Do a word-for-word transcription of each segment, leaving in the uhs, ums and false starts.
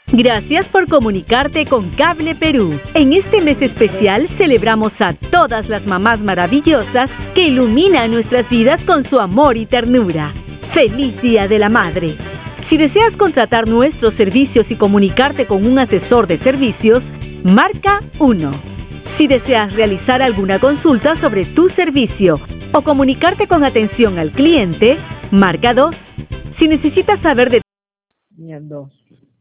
Gracias por comunicarte con Cable Perú. En este mes especial celebramos a todas las mamás maravillosas que iluminan nuestras vidas con su amor y ternura. ¡Feliz Día de la Madre! Si deseas contratar nuestros servicios y comunicarte con un asesor de servicios, marca uno. Si deseas realizar alguna consulta sobre tu servicio o comunicarte con atención al cliente, marca dos. Si necesitas saber de... dos.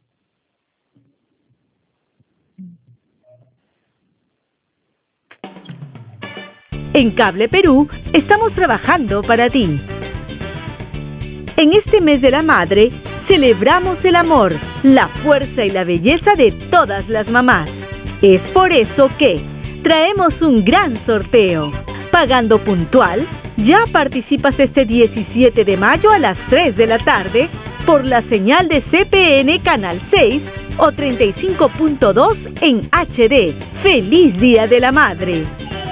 En Cable Perú estamos trabajando para ti. En este mes de la madre, celebramos el amor, la fuerza y la belleza de todas las mamás. Es por eso que traemos un gran sorteo. Pagando puntual, ya participas este diecisiete de mayo a las tres de la tarde por la señal de C P N Canal seis o treinta y cinco punto dos en H D. ¡Feliz Día de la Madre!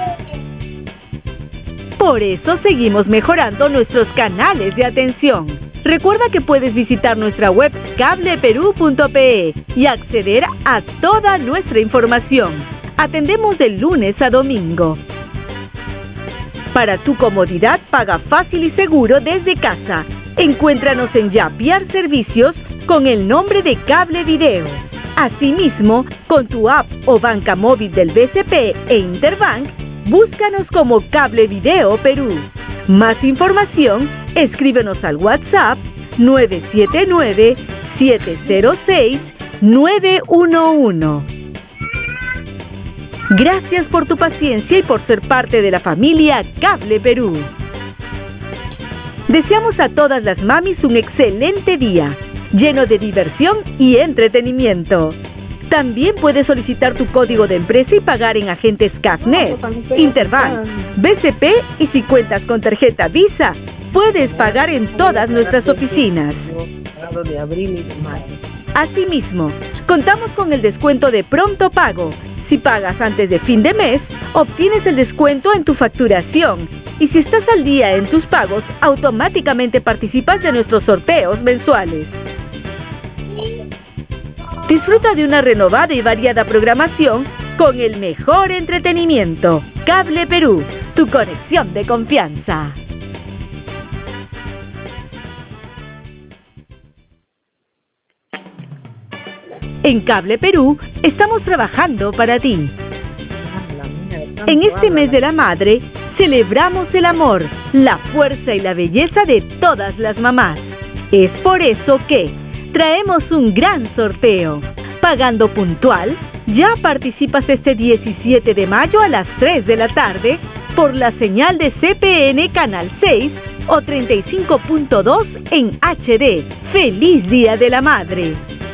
Por eso seguimos mejorando nuestros canales de atención. Recuerda que puedes visitar nuestra web cable perú punto pe y acceder a toda nuestra información. Atendemos de lunes a domingo. Para tu comodidad, paga fácil y seguro desde casa. Encuéntranos en Yapiar Servicios con el nombre de Cable Video. Asimismo, con tu app o banca móvil del B C P e Interbank, búscanos como Cable Video Perú. Más información, escríbenos al WhatsApp nueve siete nueve, siete cero seis, nueve uno uno. Gracias por tu paciencia y por ser parte de la familia Cable Perú. Deseamos a todas las mamis un excelente día, lleno de diversión y entretenimiento. También puedes solicitar tu código de empresa y pagar en agentes CAFNet, Interbank, B C P y si cuentas con tarjeta Visa, puedes pagar en todas nuestras oficinas. Asimismo, contamos con el descuento de pronto pago. Si pagas antes de fin de mes, obtienes el descuento en tu facturación. Y si estás al día en tus pagos, automáticamente participas de nuestros sorteos mensuales. Disfruta de una renovada y variada programación con el mejor entretenimiento. Cable Perú, tu conexión de confianza. En Cable Perú estamos trabajando para ti. En este mes de la madre, celebramos el amor, la fuerza y la belleza de todas las mamás. Es por eso que traemos un gran sorteo. Pagando puntual, ya participas este diecisiete de mayo a las tres de la tarde por la señal de C P N Canal seis o treinta y cinco punto dos en H D. ¡Feliz Día de la Madre!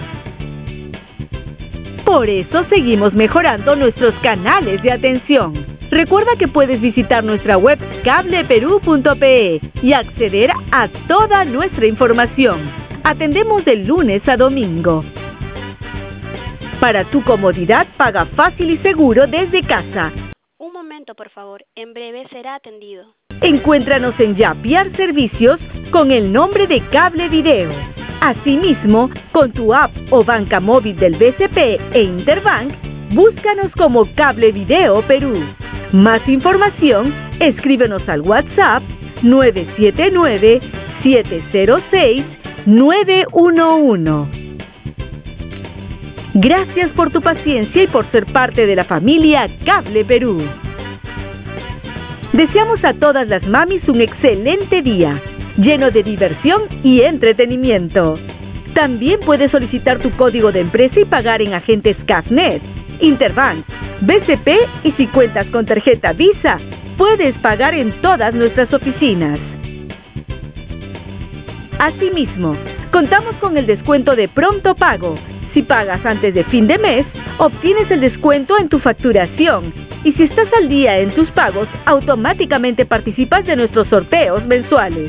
Por eso seguimos mejorando nuestros canales de atención. Recuerda que puedes visitar nuestra web cable perú punto pe y acceder a toda nuestra información. Atendemos de lunes a domingo. Para tu comodidad, paga fácil y seguro desde casa. Un momento, por favor. En breve será atendido. Encuéntranos en Yapiar Servicios con el nombre de Cable Video. Asimismo, con tu app o banca móvil del B C P e Interbank, búscanos como Cable Video Perú. Más información, escríbenos al WhatsApp nueve siete nueve, siete cero seis, nueve uno uno. Gracias por tu paciencia y por ser parte de la familia Cable Perú. Deseamos a todas las mamis un excelente día, lleno de diversión y entretenimiento. También puedes solicitar tu código de empresa y pagar en agentes CAFNet, Interbank, B C P y si cuentas con tarjeta Visa, puedes pagar en todas nuestras oficinas. Asimismo, contamos con el descuento de pronto pago. Si pagas antes de fin de mes, obtienes el descuento en tu facturación. Y si estás al día en tus pagos, automáticamente participas de nuestros sorteos mensuales.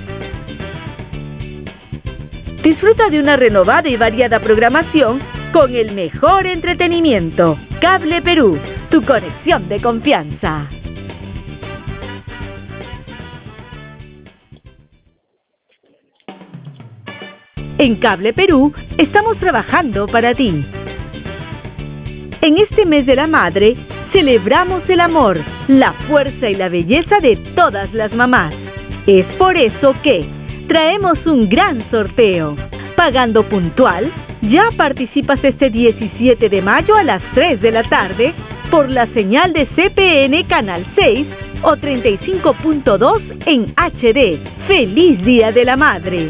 Disfruta de una renovada y variada programación con el mejor entretenimiento. Cable Perú, tu conexión de confianza. En Cable Perú estamos trabajando para ti. En este mes de la madre, celebramos el amor, la fuerza y la belleza de todas las mamás. Es por eso que traemos un gran sorteo. Pagando puntual, ya participas este diecisiete de mayo a las tres de la tarde por la señal de C P N Canal seis o treinta y cinco punto dos en H D. ¡Feliz Día de la Madre!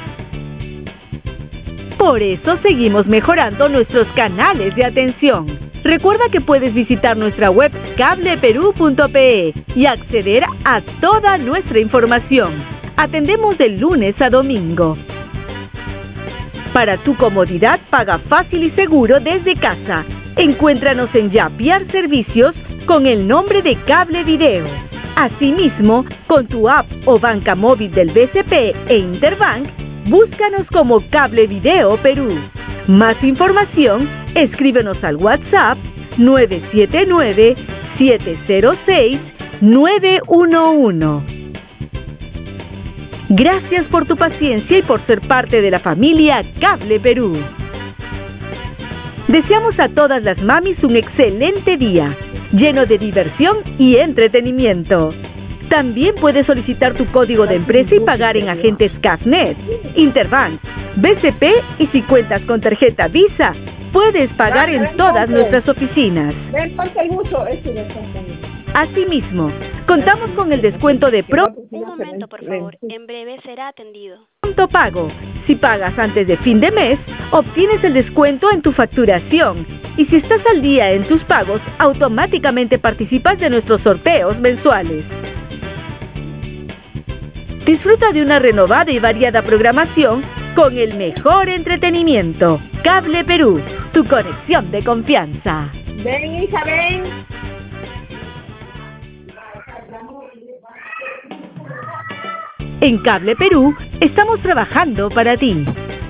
Por eso seguimos mejorando nuestros canales de atención. Recuerda que puedes visitar nuestra web cable perú punto pe y acceder a toda nuestra información. Atendemos de lunes a domingo. Para tu comodidad, paga fácil y seguro desde casa. Encuéntranos en Yapiar Servicios con el nombre de Cable Video. Asimismo, con tu app o banca móvil del B C P e Interbank, búscanos como Cable Video Perú. Más información, escríbenos al WhatsApp nueve siete nueve, siete cero seis, nueve uno uno. Gracias por tu paciencia y por ser parte de la familia Cable Perú. Deseamos a todas las mamis un excelente día, lleno de diversión y entretenimiento. También puedes solicitar tu código de empresa y pagar en agentes Cafnet, Interbank, B C P y si cuentas con tarjeta Visa, puedes pagar en todas nuestras oficinas. Asimismo, contamos con el descuento de Pro... Un momento, por favor. En breve será atendido. Pronto Pago. Si pagas antes de fin de mes, obtienes el descuento en tu facturación. Y si estás al día en tus pagos, automáticamente participas de nuestros sorteos mensuales. Disfruta de una renovada y variada programación con el mejor entretenimiento. Cable Perú, tu conexión de confianza. Ven, hija, ven. En Cable Perú estamos trabajando para ti.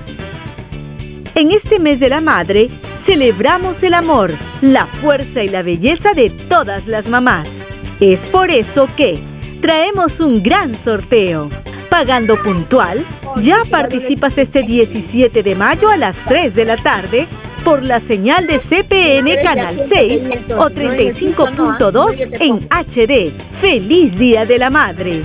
En este mes de la madre, celebramos el amor, la fuerza y la belleza de todas las mamás. Es por eso que traemos un gran sorteo. Pagando puntual, ya participas este diecisiete de mayo a las tres de la tarde por la señal de C P N Canal seis o treinta y cinco punto dos en H D. ¡Feliz Día de la Madre!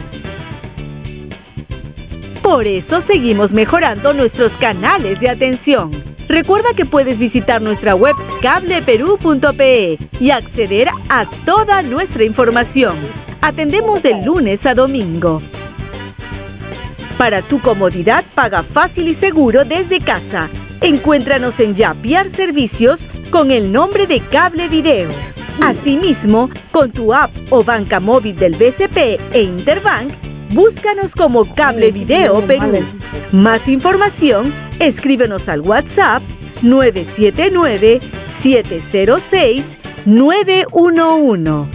Por eso seguimos mejorando nuestros canales de atención. Recuerda que puedes visitar nuestra web cable perú punto pe y acceder a toda nuestra información. Atendemos de lunes a domingo. Para tu comodidad, paga fácil y seguro desde casa. Encuéntranos en Yapiar Servicios con el nombre de Cable Video. Asimismo, con tu app o banca móvil del B C P e Interbank, búscanos como Cable Video Perú. Más información, escríbenos al WhatsApp nueve siete nueve, siete cero seis, nueve uno uno.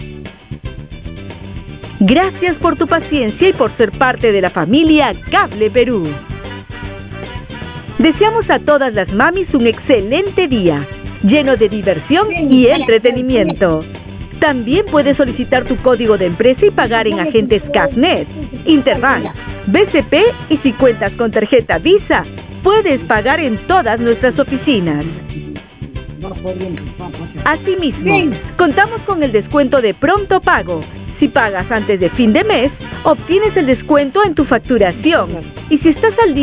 Gracias por tu paciencia y por ser parte de la familia Cable Perú. Deseamos a todas las mamis un excelente día, lleno de diversión y entretenimiento. También puedes solicitar tu código de empresa y pagar en agentes Cafnet, Interbank, B C P y si cuentas con tarjeta Visa, puedes pagar en todas nuestras oficinas. Asimismo, contamos con el descuento de Pronto Pago. Si pagas antes de fin de mes, obtienes el descuento en tu facturación. Y si estás al día